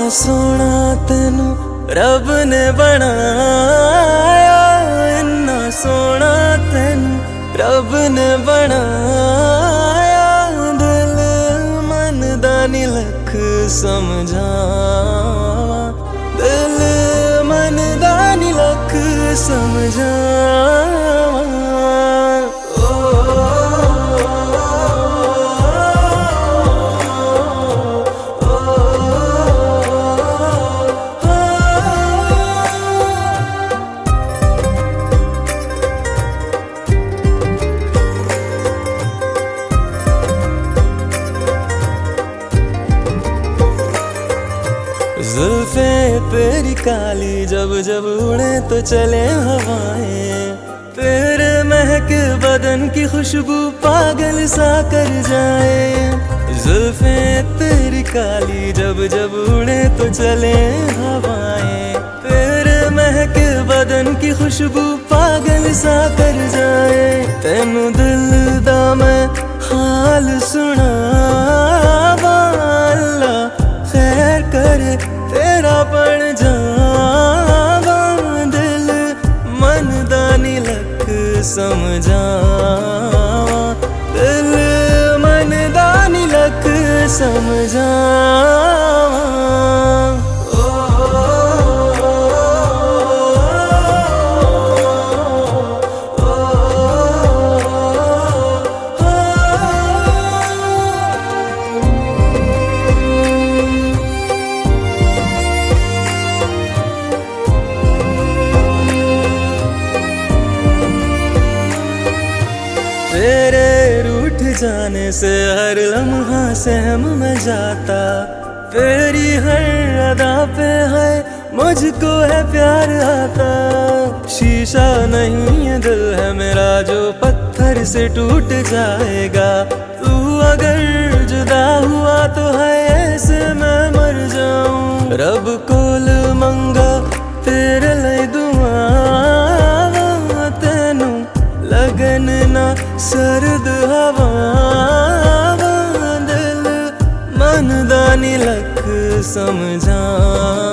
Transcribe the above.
सोना तेनू रब ने बनाया, इन्ना सोना तेनू रब ने बनाया। दिल मन दा नी लख समझावा, दिल मन दा नी लख समझावा। जुल्फे तेरी काली जब जब उड़े तो चले हवाएं, तेरे महक बदन की खुशबू पागल सा कर जाए। जुल्फे तेरी काली जब जब उड़े तो चले हवाएं, तेरे महक बदन की खुशबू पागल सा कर जाए। तेनू दिल दा मैं हाल सुनावा, अल्लाह खैर करे तेरा बन जावा। दिल मन दा नी लख समझावा, दिल मन दा नी लख समझावा। तेरे रूठ जाने से हर लम्हा सहम में जाता, तेरी हर अदा पे है मुझको है प्यार आता। शीशा नहीं है दिल है मेरा जो पत्थर से टूट जाएगा, तू अगर जुदा हुआ तो है ऐसे मैं मर जाऊं। रब कोल मंगा तेरे लिए दुआ, तेनू लगन ना सर्द हवा। दिल मन दा नी लख समझा।